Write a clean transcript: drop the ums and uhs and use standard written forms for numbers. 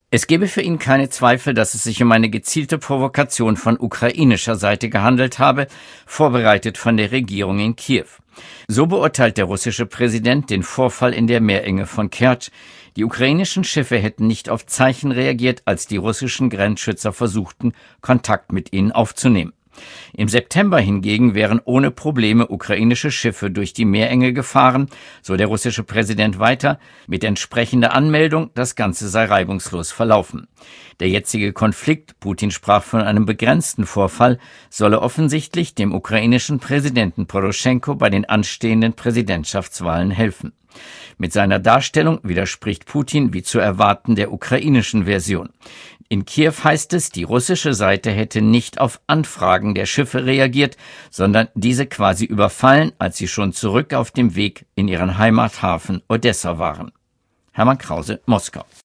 Es gebe für ihn keine Zweifel, dass es sich um eine gezielte Provokation von ukrainischer Seite gehandelt habe, vorbereitet von der Regierung in Kiew. So beurteilt der russische Präsident den Vorfall in der Meerenge von Kertsch. Die ukrainischen Schiffe hätten nicht auf Zeichen reagiert, als die russischen Grenzschützer versuchten, Kontakt mit ihnen aufzunehmen. Im September hingegen wären ohne Probleme ukrainische Schiffe durch die Meerenge gefahren, so der russische Präsident weiter, mit entsprechender Anmeldung, das Ganze sei reibungslos verlaufen. Der jetzige Konflikt, Putin sprach von einem begrenzten Vorfall, solle offensichtlich dem ukrainischen Präsidenten Poroschenko bei den anstehenden Präsidentschaftswahlen helfen. Mit seiner Darstellung widerspricht Putin wie zu erwarten der ukrainischen Version. In Kiew heißt es, die russische Seite hätte nicht auf Anfragen der Schiffe reagiert, sondern diese quasi überfallen, als sie schon zurück auf dem Weg in ihren Heimathafen Odessa waren. Hermann Krause, Moskau.